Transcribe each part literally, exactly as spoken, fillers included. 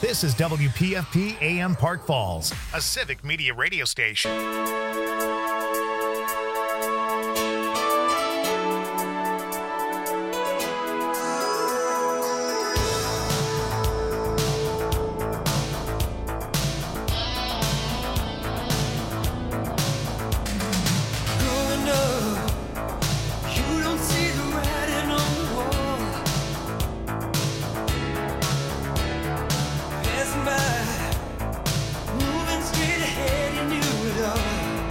This is W P F P A M Park Falls, a civic media radio station. Moving straight ahead, you knew it all.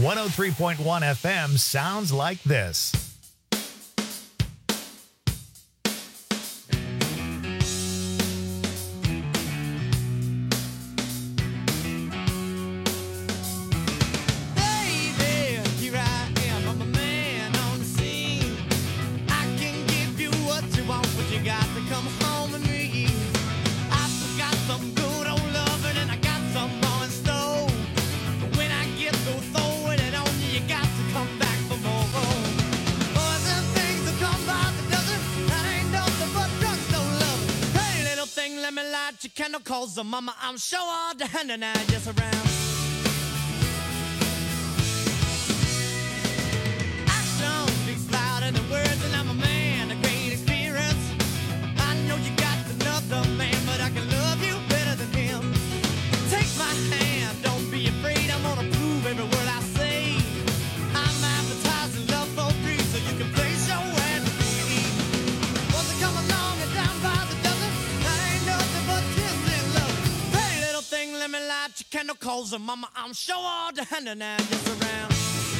one oh three point one F M sounds like this. Cause the mama, I'm sure all the hand and I just around. Action speaks louder than words, and I'm a man, a great experience. I know you got another man, but I can love you better than him. Take my hand, don't be afraid, I'm gonna prove every word I say. I'm advertising love for free, so you can place your ad with me. Once I come along and down by the dozen, that ain't nothing but tears. Let me light your candle, cause mama, I'm sure all the hand and I just around.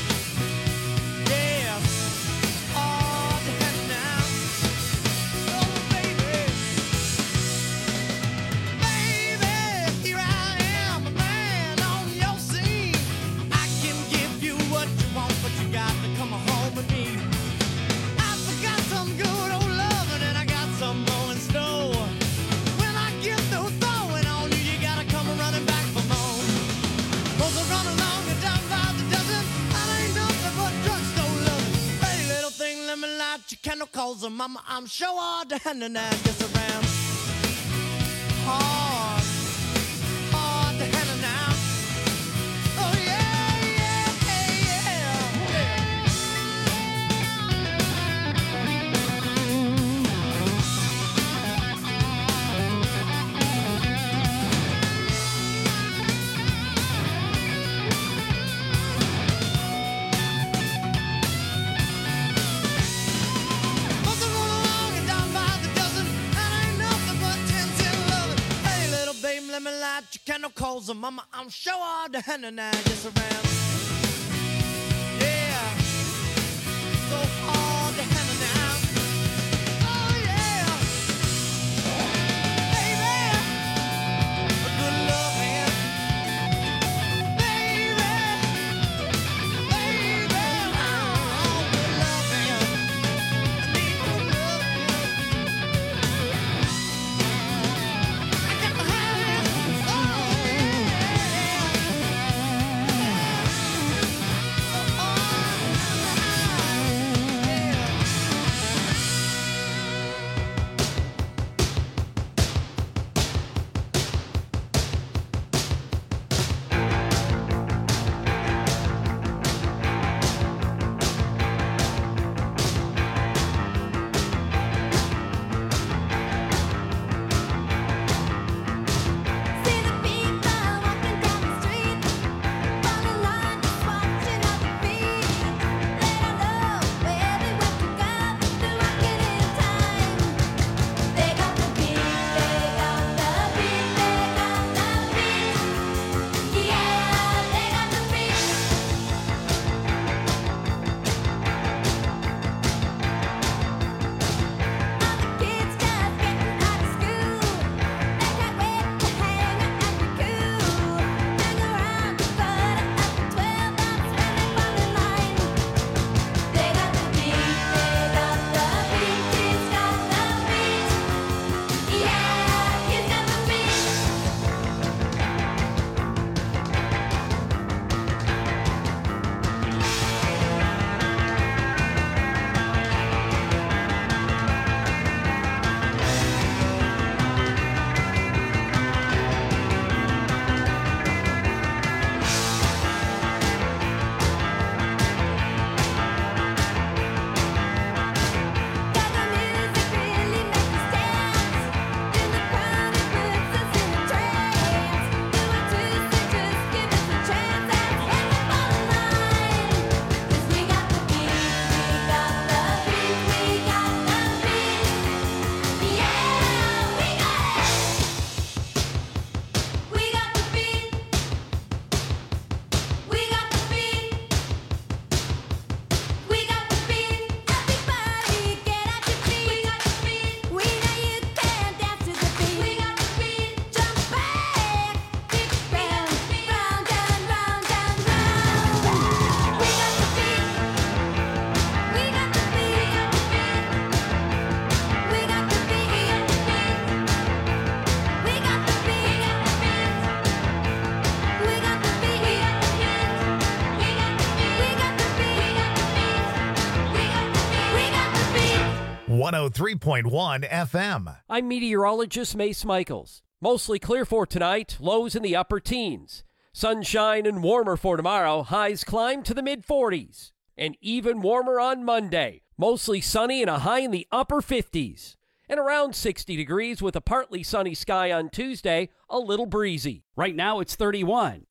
Yeah, all the hand now. Oh, baby. Baby, here I am, a man on your scene. I can give you what you want, but you got to come home with me. I forgot some good old loving, and I got some more in store. When I get through throwing on you, you gotta come running back for more. Cause I run along and down by the dozen. I ain't nothing but drugstore loving. Hey, little thing, let me light your candle, cause mama, I'm sure all the hand and I just around. Hard, hard to handle now. Oh yeah, yeah, yeah, yeah. Let me light your candle, cause mama, I'm sure all the hand and I just around. Yeah, so hard to handle now. Oh yeah, baby, a good loving, baby, baby, oh, good loving, I need good loving. I got the hand. one oh three point one F M. I'm meteorologist Mace Michaels. Mostly clear for tonight, lows in the upper teens. Sunshine and warmer for tomorrow, highs climb to the mid forties. And even warmer on Monday, mostly sunny and a high in the upper fifties. And around sixty degrees with a partly sunny sky on Tuesday, a little breezy. Right now it's thirty-one.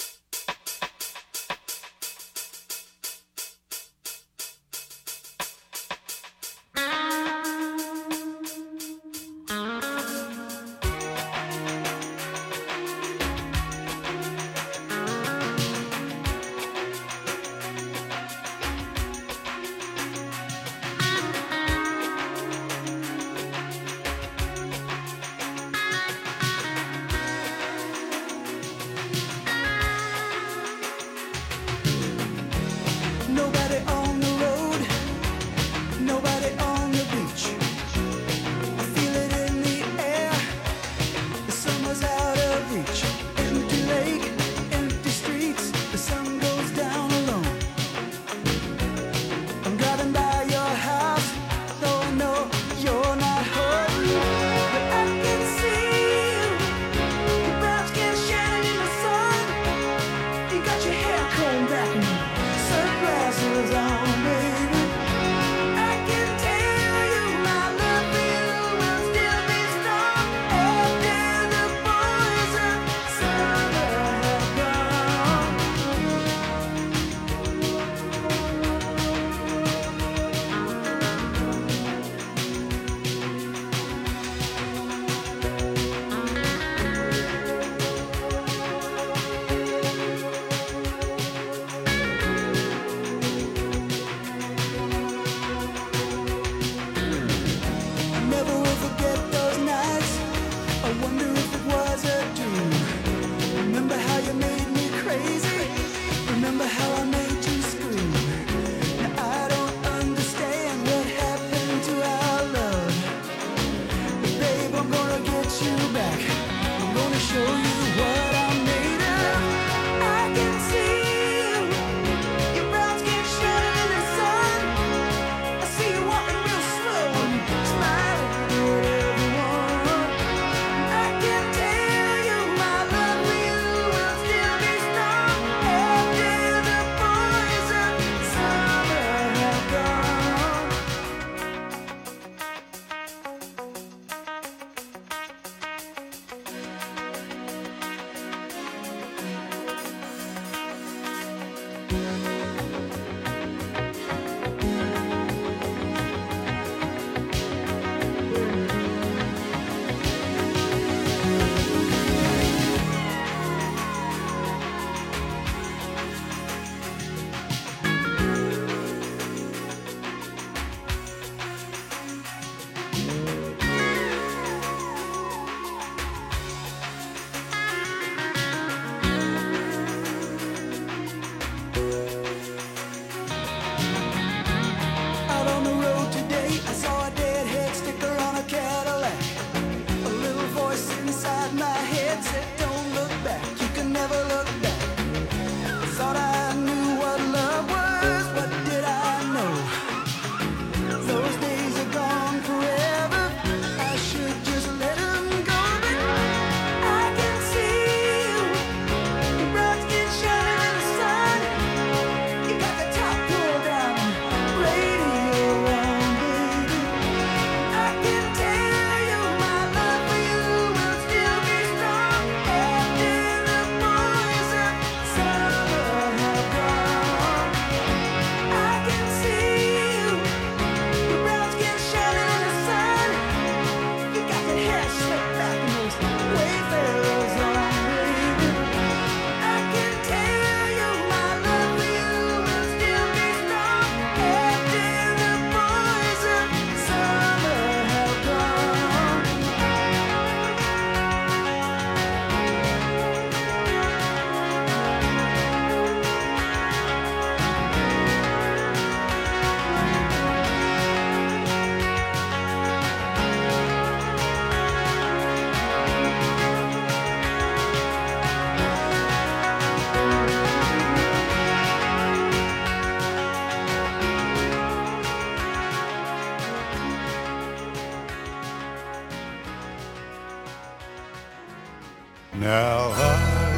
Now I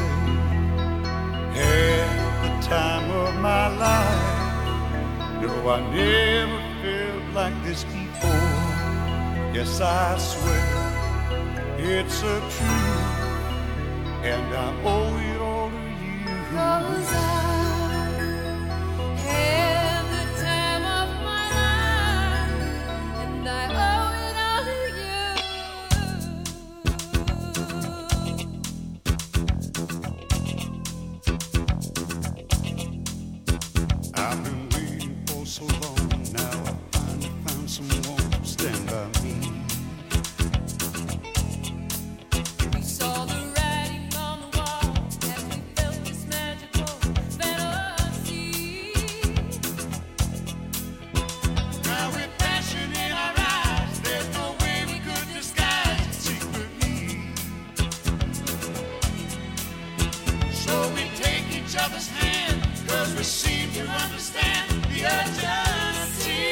had the time of my life. No, I never felt like this before. Yes, I swear it's a truth, and I owe it all to you. 'Cause I had the time of my life, and I owe it all to you. I've been waiting for so long. Now I finally found someone to stand by me. We saw the writing on the wall as we felt this magical fantasy. Now with passion in our eyes, there's no way we could disguise it secretly. So we take each other's hand, 'cause we seem to understand the urgency.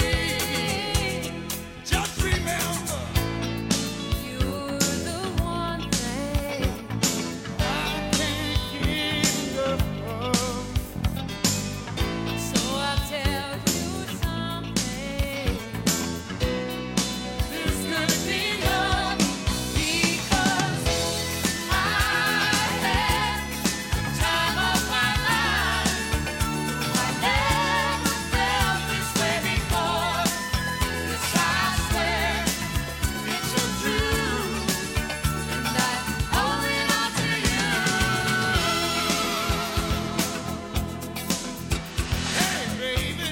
Just remember, You're the one thing I can't get enough of. so I'll tell you something. This could be love, Because I had the time of my life. I never felt this way before. Yes, I swear it's a truth. and I owe it all to you. Hey, baby.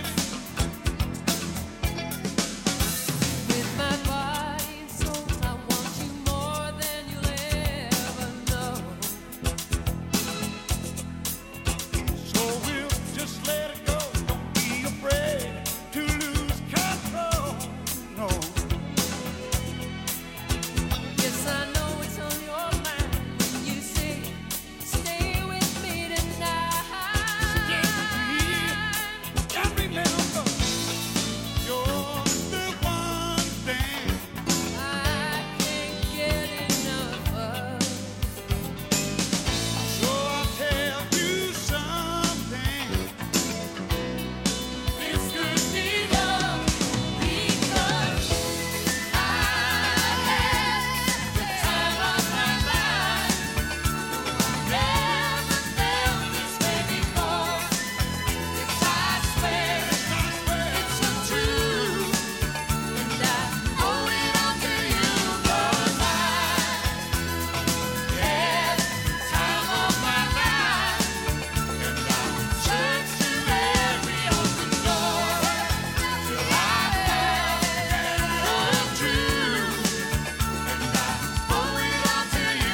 With my body and soul, I want you more than you'll ever know. So we'll just let it go. Don't be afraid to lose control. No. Yes, I know it's on your mind when you say, stay with me tonight. Just remember, you're the one thing I can't get enough of. so I'll tell you something. This could be love because I had the time of my life. Never felt this way before. Yes, I swear it's a truth, and I owe it all to you. 'Cause I had the time of my life, and I searched through every open door till I found the truth, and I owe it all to you.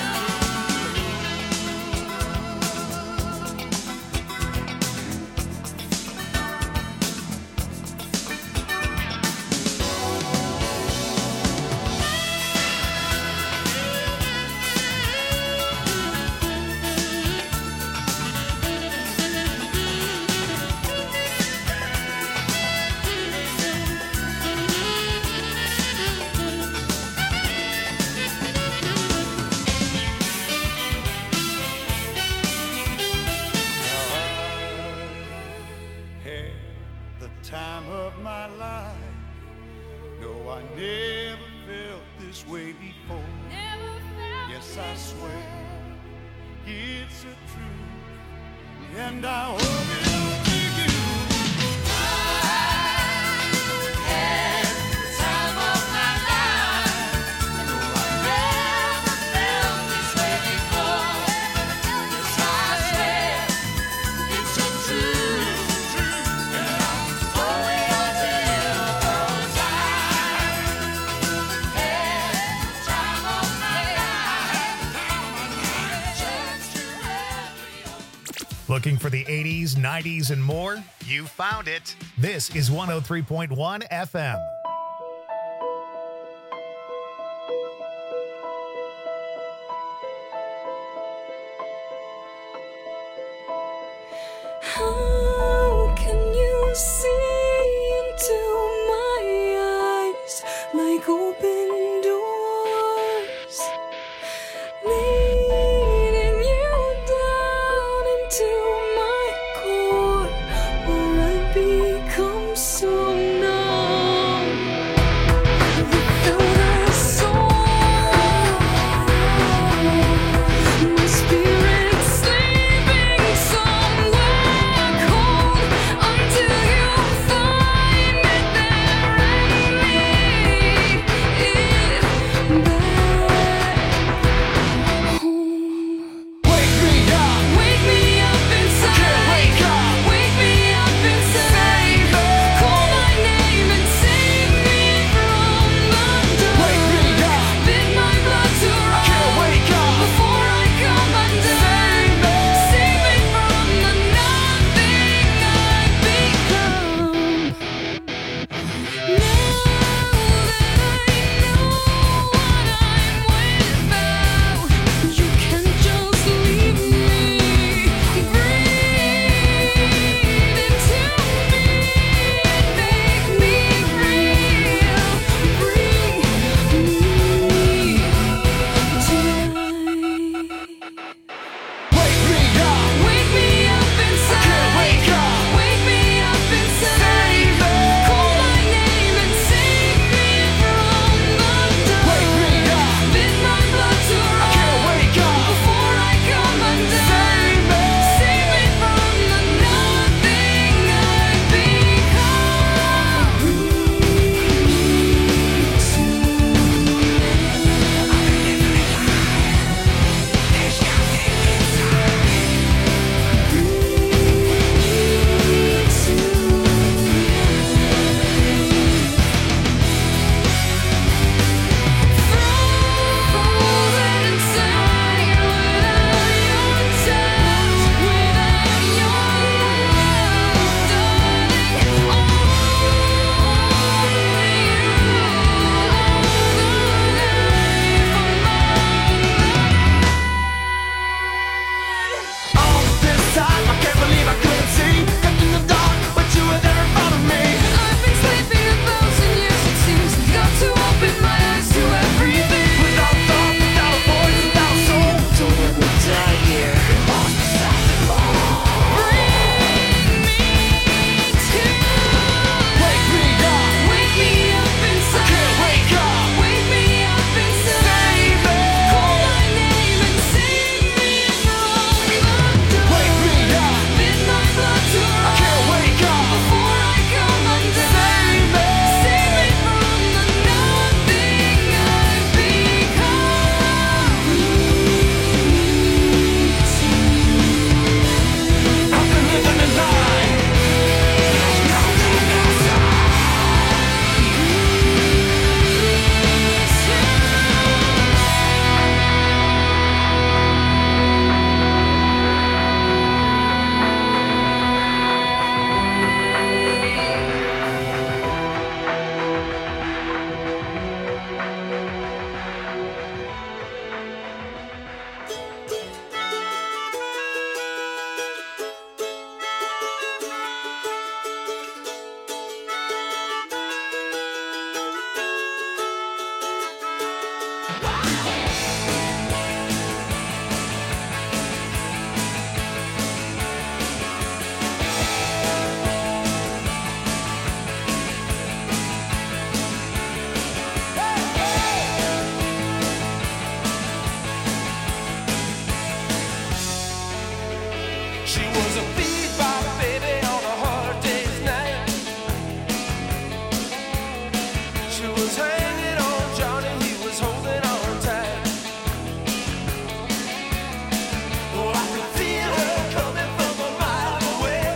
Had the time of my life. No, I never felt this way before. Never felt Yes, I this swear way. it's a truth, and I owe it all to you. Had the time of my life. No, I never felt this way before. Yes, I swear it's a truth, and I owe it all to you. 'Cause I had the time of my life. Searched through every Looking for the eighties, nineties, and more? You found it. This is one oh three point one F M. How can you see into my eyes like open doors? Maybe She was a bebop baby on a hard day's night. She was hanging on Johnny, he was holding on tight. Oh, I could feel her coming from a mile away.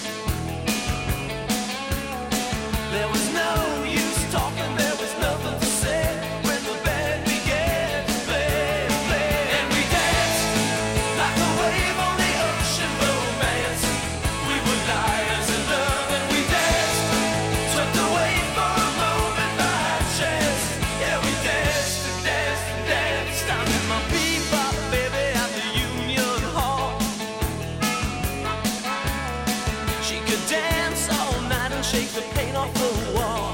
There was no use talking, there was nothing to say when the band began to play, play. And we danced like a wave on the ocean, romance. We were liars in love, and we danced, swept away for a moment by chance. Yeah, we danced and danced and danced. I met my bebop baby at the Union Hall. She could dance all night and shake the paint off the wall.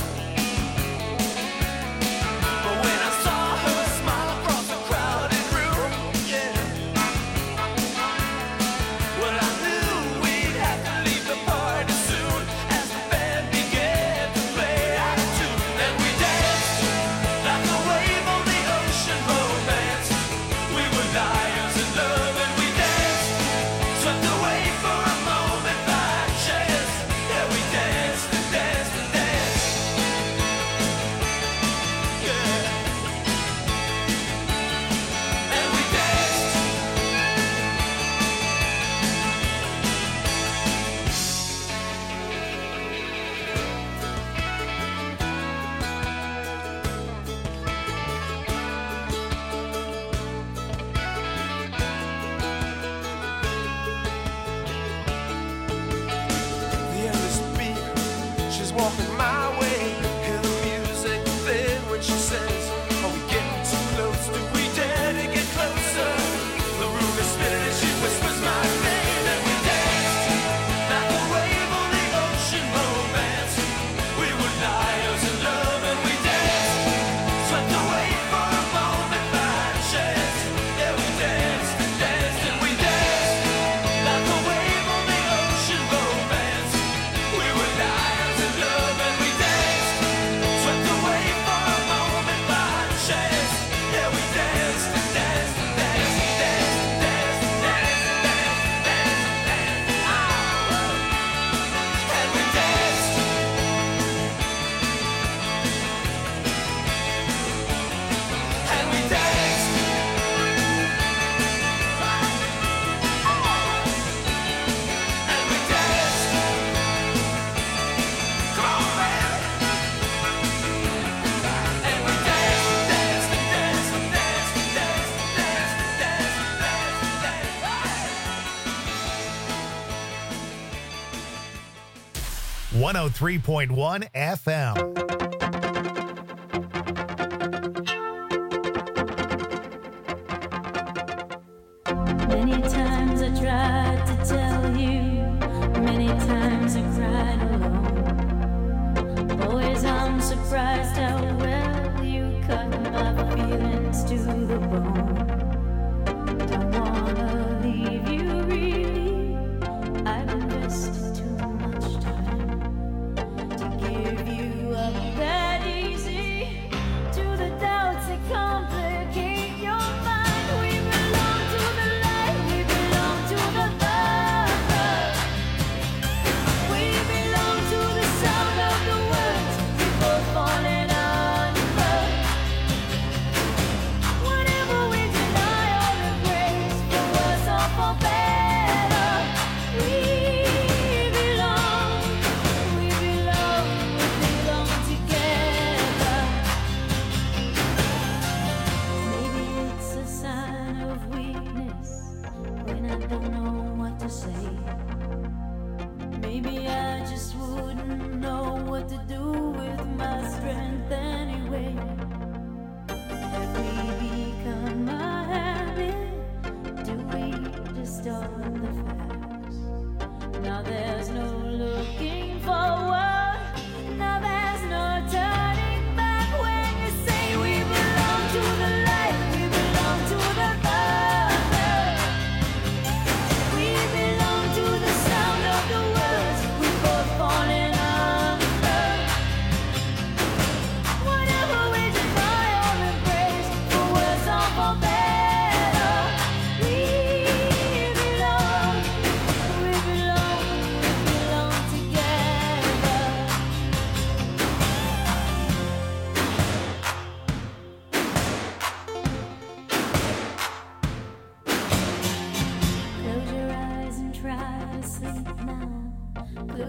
But when I saw her smile across the crowded room, yeah, well, I knew we'd have to leave the party soon as the band began to play out of tune. And we danced like a wave on the ocean, romance. We were liars in love, and we danced, swept away for a moment by chance. Yeah, we danced and danced and danced. Yeah. And we danced. The endless beat, she's walking my way. Hear the music fade when she says, are we getting too close? Do we dare to get closer? The room is spinning and she whispers my name. And we danced like a wave on the ocean, romance. We were liars in love, and we danced, swept away for a moment by chance. Yeah, we danced and danced and we danced like a wave on the ocean, romance. We were liars in love, and we danced, swept away for a moment by chance. Yeah, we danced and danced and danced and danced and danced and danced and danced and danced and danced. Ah, and we danced. And we danced. And we danced. Come on, baby. And we danced, danced, and danced, and danced, and danced, and danced, and danced, and danced, and danced. one oh three point one F M. Many times I tried to tell you, many times I cried alone. Always I'm surprised how well you cut my feelings to the bone. Don't wanna leave you really, I've invested too much time to give you up that easy to the doubts that complicate your mind. We belong to the light, we belong to the love. We belong to the sound of the words, people falling under. Whatever we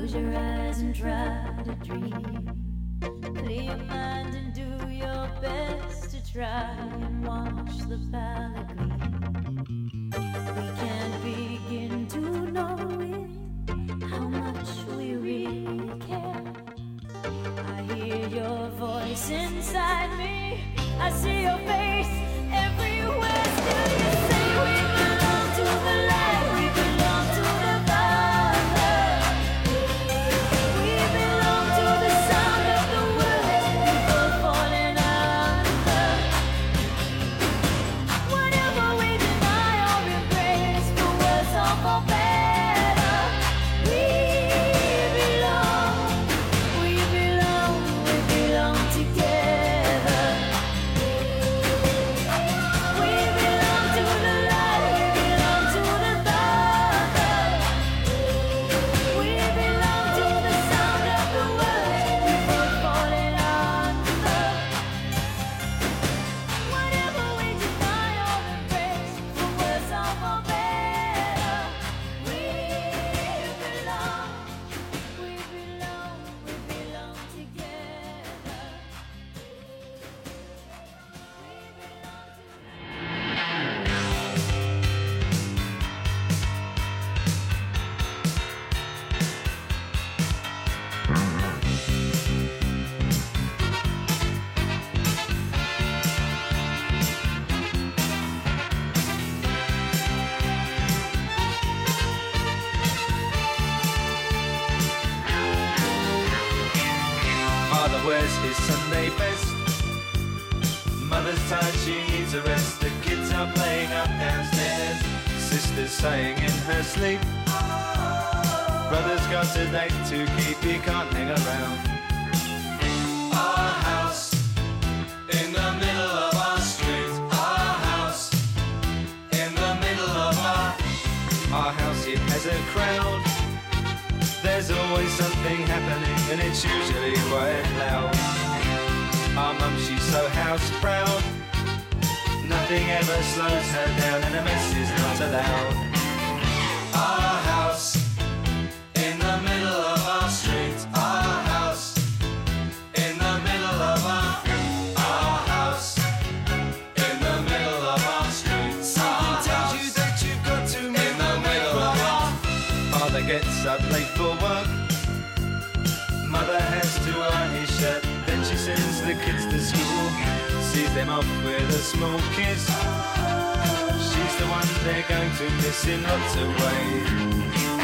Close your eyes and try to dream. Clear your mind and do your best to try and watch the palette gleam. We can't begin to know it, how much we really care. I hear your voice inside me, I see your face everywhere. Still you say we belong to the light, we belong to the Father. We belong to the sound of the words before falling under. Whatever we deny or embrace, for worse or for better, we belong, we belong, we belong together. We belong to the light, we belong to the Father. We belong to the sound of the words before falling under. Whatever we deny or embrace, for worse or for better, we belong, we belong, we belong together. Father wears his Sunday best. Mother's tired, she needs a rest. The kids are playing up downstairs. Sister's sighing in her sleep. Brother's got a date to keep, he can't hang around. Our house in the middle of our street. Our house in the middle of our Our house, it has a crowd. There's always something happening and it's usually quite loud. Our mum, she's so house proud. Nothing ever slows her down and a mess is not allowed. Our house in the middle of our street. Our house in the middle of our Our house in the middle of our street. Something tells you that you've got to in the middle of our Father gets up late for work. Mother has to iron his shirt. Then she sends the kids to school, sees them off with a small kiss. She's the one they're going to miss in lots of ways.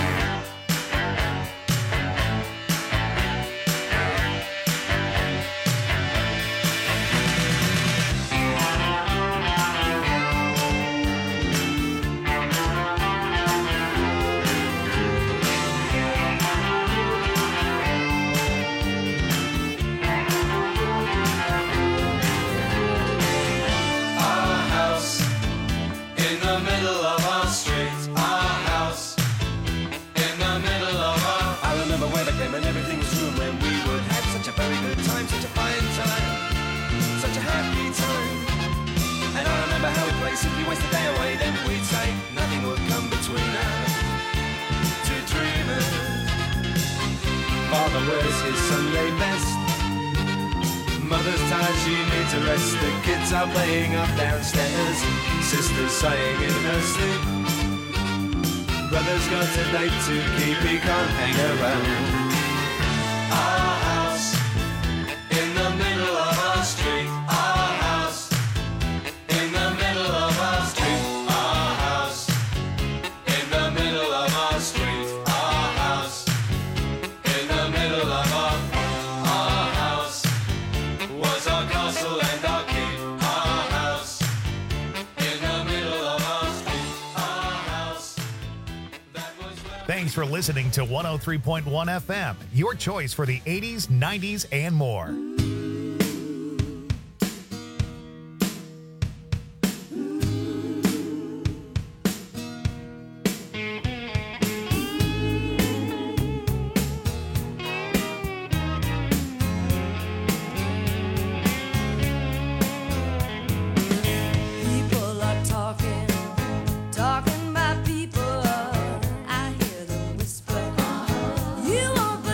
Our house in the middle of our street. Our house in the middle of our I remember when I came and everything was room when we would have such a very good time, such a fine time, such a happy time. And I remember how we'd play, simply waste the day away. Then we'd say nothing would come between us, two dreamers. Father wears his Sunday best. Mother's tired, she needs a rest. The kids are playing up downstairs. Sister's sighing in her sleep. Brother's got a date to keep, he can't hang around. Our house in the middle of our street. Our house in the middle of our street. Our house in the middle of our street. Our house in the middle of our Our house was our castle and our keep. Our house in the middle of our street. Our house, that was where Thanks for listening to one oh three point one F M, your choice for the eighties, nineties, and more. People are talking, talking about people. I hear them whisper. You won't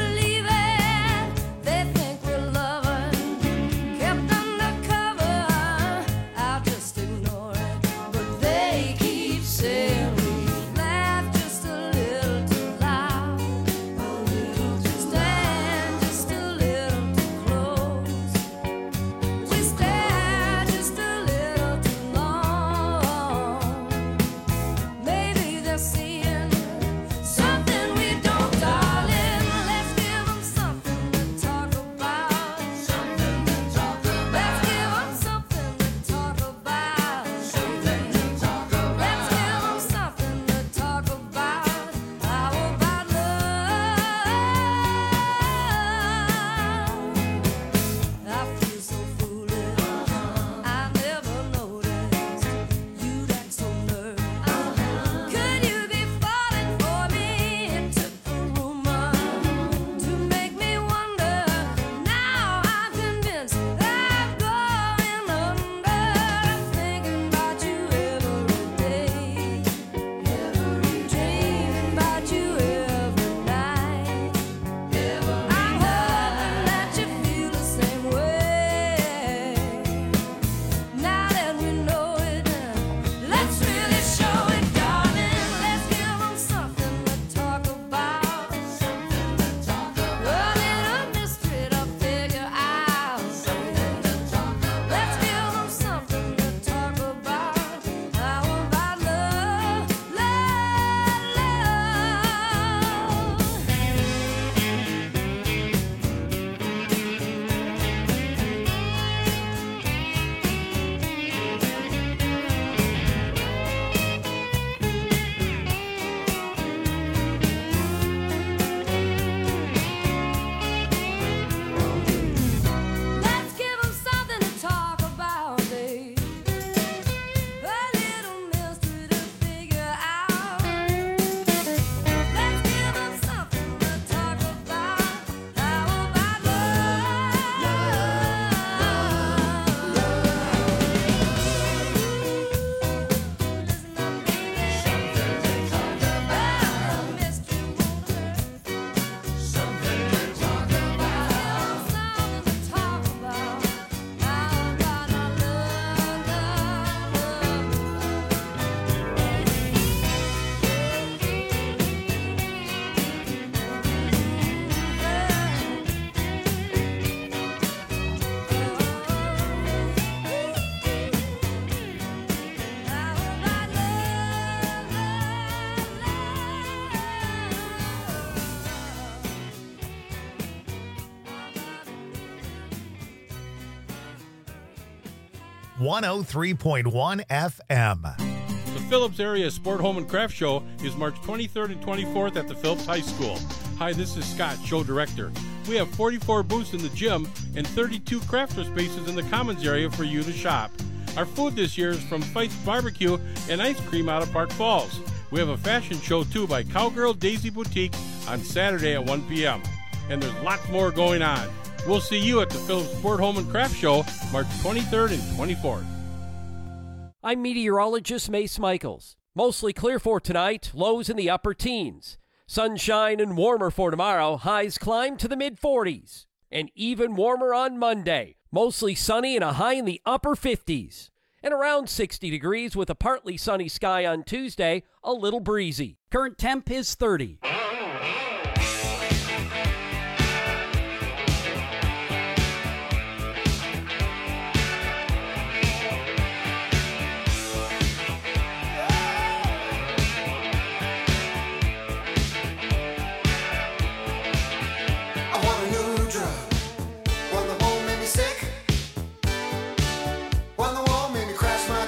one oh three point one F M. The Phillips Area Sport Home and Craft Show is March twenty-third and twenty-fourth at the Phillips High School. Hi, this is Scott, show director. We have forty-four booths in the gym and thirty-two crafter spaces in the commons area for you to shop. Our food this year is from Fite's Barbecue and Ice Cream out of Park Falls. We have a fashion show too by Cowgirl Daisy Boutique on Saturday at one p.m. And there's lots more going on. We'll see you at the Phillips Sport Home and Craft Show March twenty-third and twenty-fourth. I'm meteorologist Mace Michaels. Mostly clear for tonight, lows in the upper teens. Sunshine and warmer for tomorrow, highs climb to the mid forties. And even warmer on Monday, mostly sunny and a high in the upper fifties. And around sixty degrees with a partly sunny sky on Tuesday, a little breezy. Current temp is thirty.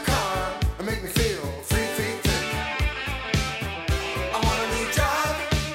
Make me feel three feet thick. I want a new job.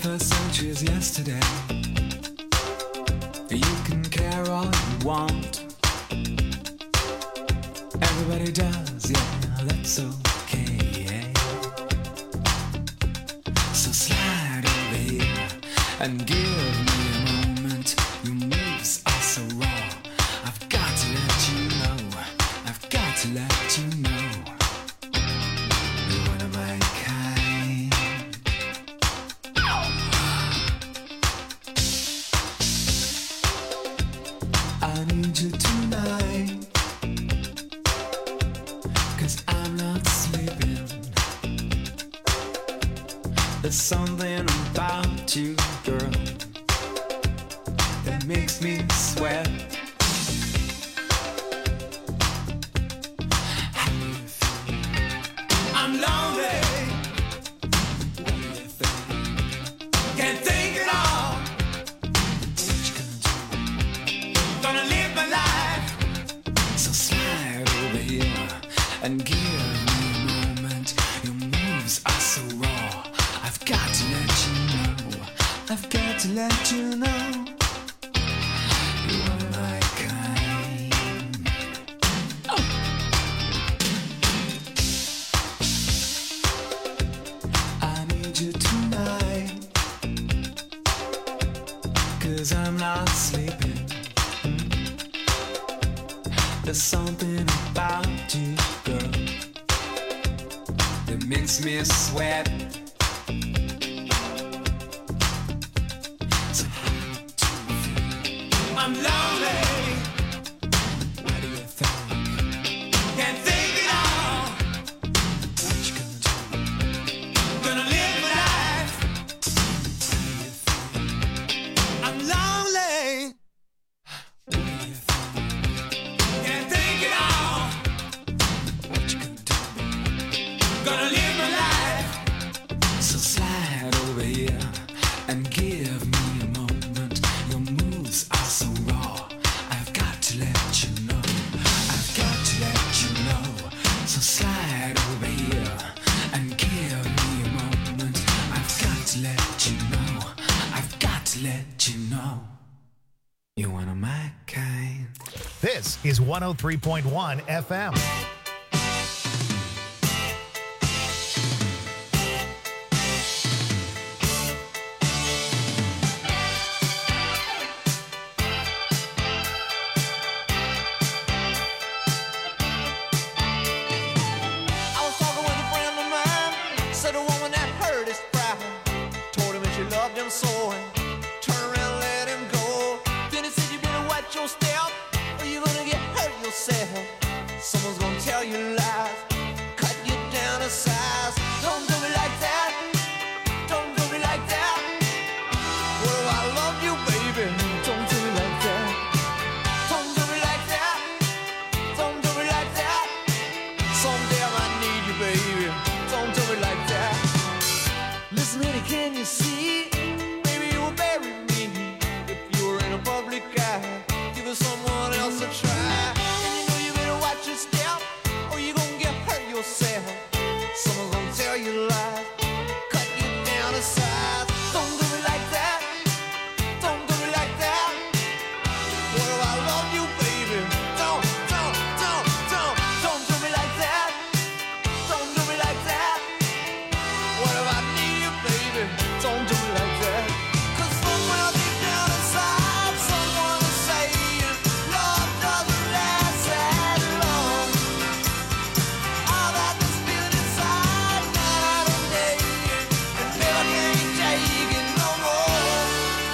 twenty-first century's yesterday. You can care all you want. Everybody does, yeah, that's okay. So slide over here and give me a moment. Your moves are so raw. I've got to let you know. I've got to let you know. You're one of my kind. I need you tonight, 'cause I'm not sleeping. There's something about you, girl, that makes me sweat. I'm lonely. What do you think? Can't think at all. What you gonna do? Gonna live my life. So slide over here and give me a moment. Your moves are so raw. I've got to let you know. I've got to let you know. You're one of my kind. Oh. I need you tonight, 'cause I'm not sleeping. There's something about you, girl, that makes me sweat. So how do you feel? I'm lonely. What do you think? Can't think at all. What you gonna do? Gonna live my life. How do you feel? I'm lonely. What do you think? Can't think at all. What you gonna do? Gonna live my life. So slide over here and give me a moment. Your moves are so raw. I've got to let you know. I've got to let you know. So slide over here and give me a moment. I've got to let you know. I've got to let you know. You're one of my kind. This is one oh three point one F M. I was talking with a friend of mine. Said a woman that hurt his pride. Told him that she loved him so, and turned around and let him go. Then he said you better watch your step, or you're gonna get hurt yourself. Someone's gonna tell you lies, cut you down to size. Don't do me like that. Don't do me like that. What if I love you, baby? Don't do me like that. Don't do me like that. Don't do me like that. Someday I might need you, baby. Don't do me like that. Listen, honey, can you see? Maybe you will bury me if you were in a public eye. Give it someone else a try. And you know you better watch your step, or you're gonna get hurt yourself. Someone's gonna tell you lies, cut you down to size. Don't do me like that. Don't do me like that. What if I love you, baby? Don't, don't, don't, don't, don't do me like that. Don't do me like that. What if I need you, baby? Don't do me like that. 'Cause somewhere deep down inside, someone is saying love doesn't last that long. All that is feeling inside, night and day, and never can take it no more.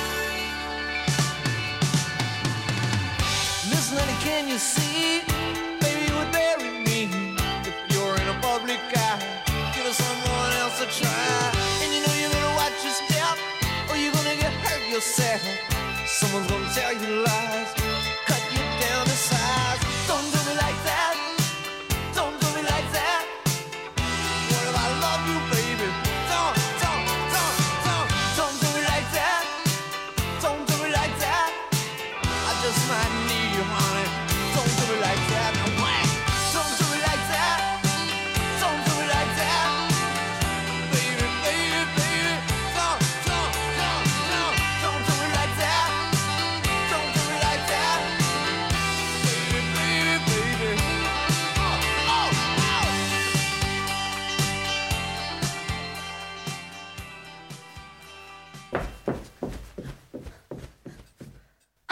Listen, honey, can you see? Baby, you would bury me if you're in a public eye. Give us someone else a try. And you know you're gonna watch your step, or you're gonna get hurt yourself. Someone's gonna tell you lies, cut you down to size. Don't do me like that. Don't do me like that. What if I love you, baby? Don't, don't, don't, don't, don't do me like that. Don't do me like that. I just might need you, honey. Don't do me like that. No way. Don't do me like that. Don't do me like that. Baby, baby, baby. Don't, don't,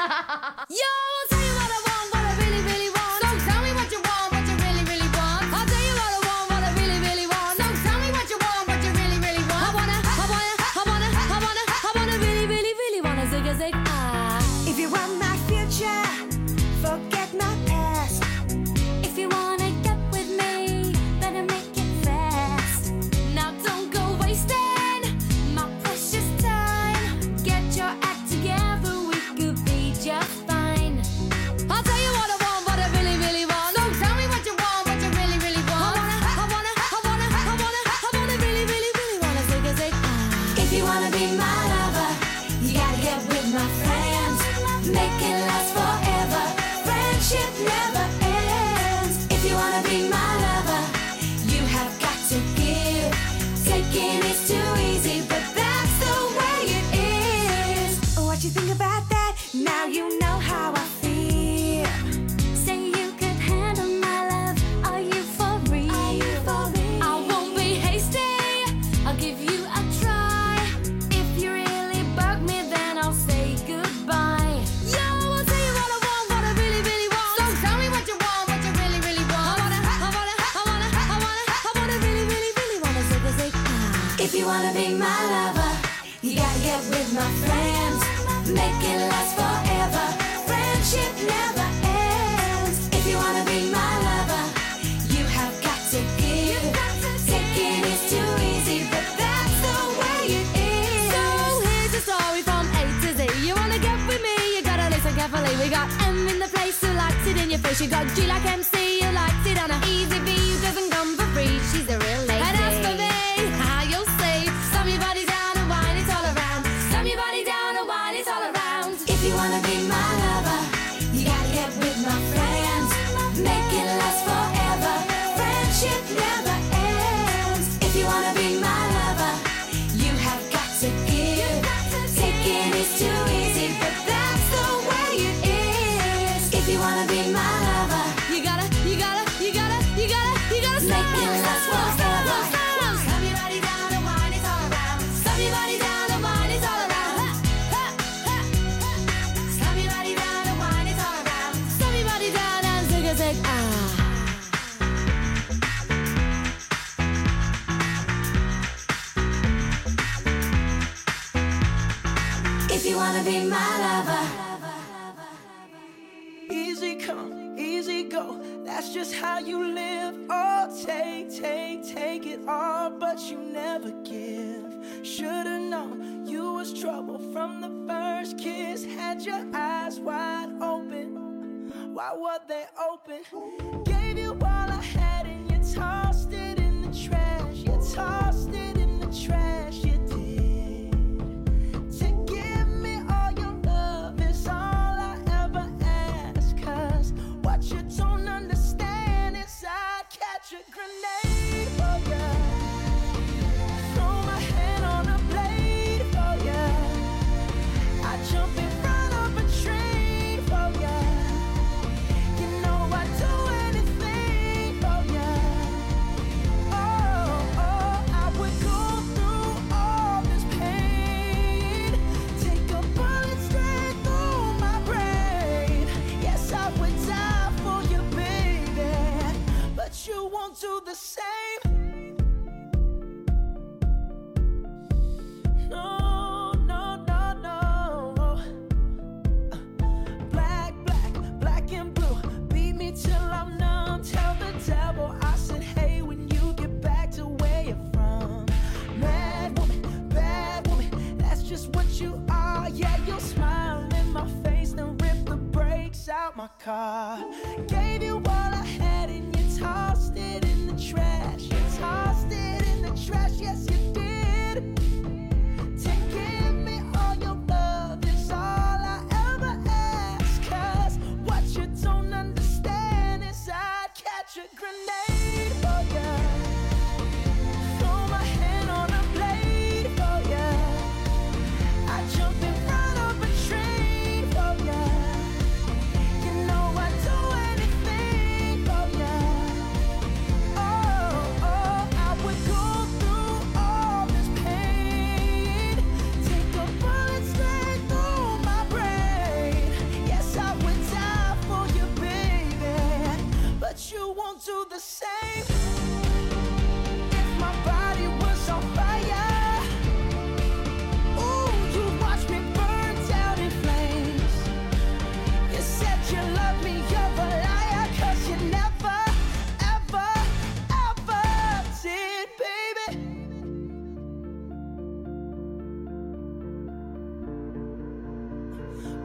I'll tell you what I want, what I really, really want. So tell me what you want, what you really, really want. I'll tell you what I want, what I really, really want. So tell me what you want, what you really, really want. I wanna, I wanna, I wanna, I wanna, I wanna really, really, really wanna zig a zig ah. If you want my future, forget my past. If you wanna get with me, better make it fast. Now don't go wasting my precious time. Get your act together, we could be just fine. I'll tell you what I want, what I really, really want. So tell me what you want, what you really, really want. I wanna, I wanna, I wanna, I wanna, I wanna really, really, really wanna zig a zig ah. If you wanna be my lover, you gotta get with my friends. Make it last forever. Friendship never ends. If you wanna be my lover, you have got to give. Taking is too easy, but that's the way it is. What you think about that? Now you know how I feel. Say you could handle my love. Are you for real? I won't be hasty. I'll give you a try. If you really bug me, then I'll say goodbye. Yo, I'll tell you what I want, what I really, really want. So tell me what you want, what you really, really want. I wanna, I wanna, I wanna, I wanna, I wanna really, really, really wanna zig a zig ah. If you wanna be my lover, you gotta get with my friends. Make it last forever. Friendship never ends. If you wanna be my lover, you have got to give. Taking is too easy, but that's the way it is. So here's the story from A to Z. You wanna get with me, you gotta listen carefully. We got M in the place who likes it in your face. You got G like M C who likes it on a easy V who doesn't come for free. She's a real lady. And as for me, how you'll say, slam your body down and wine it all around. Slam your body down and wine it all around. If you wanna be my lover, you gotta get with my friends. Make it last forever. Friendship never ends. If you wanna be my lover, you have got to give. Taking is too easy, but that's the way it is. If you wanna be my lover, You gotta, you gotta, you gotta, you gotta, you gotta make stop, it last stop, stop, forever. stop, stop. Slam your body down and wine it all around. Slam your body down and wine it all around. Ha, ha, ha. Slam your body down and wine it all around. Slam your body down and zig a zig ah. If you wanna be my lover. Easy come, easy go. That's just how you live. Oh, take, take, take it all, but you never give. Should've known you was trouble from the first kiss. Had your eyes wide open. Why were they open? Gave you all I had and you tossed it in the trash. You tossed it in the trash. You did. To give me all your love is all I ever ask. 'Cause what you don't understand is I'd catch a grenade for ya. Throw my hand on a blade for ya. I'd jump in front of a train for ya. You know I'd do anything for ya. Oh, oh, I would go through all this pain. Take a bullet straight through my brain. Yes, I would die for you, baby. But you won't do the same. No, no, no, no. Black, black, black and blue. Beat me till I'm numb. Tell the devil I said, hey, when you get back to where you're from. Mad woman, bad woman, that's just what you are. Yeah, you'll smile in my face, then rip the brakes out my car. Gave you all I had and you tossed it in the trash. You tossed it in the trash, yes you did. To give me all your love is all I ever ask. 'Cause what you don't understand is I'd catch a grenade for ya. Throw my hand on a blade for ya. I'd jump in front of a train for ya. You know I'd do anything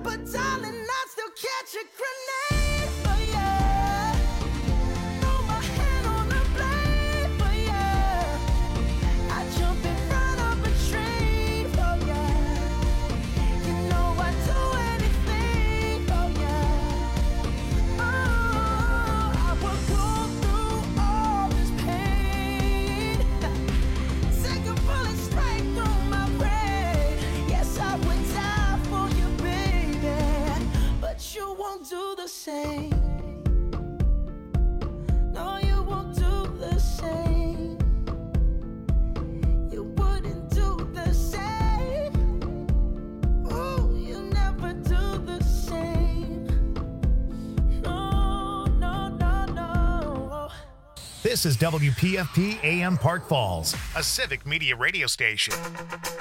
But darling, I still catch a grenade for you. Throw my hand on the blade for you. I jump in front of a train for you. You know I'd do anything for you. Oh, I would go through all this pain. Take a bullet straight through my brain. Yes, I would die for you, baby, but you won't do the same. No, you won't do the same. You wouldn't do the same. Ooh, you never do the same. No, no, no, no. This is W P F P A M Park Falls, a civic media radio station.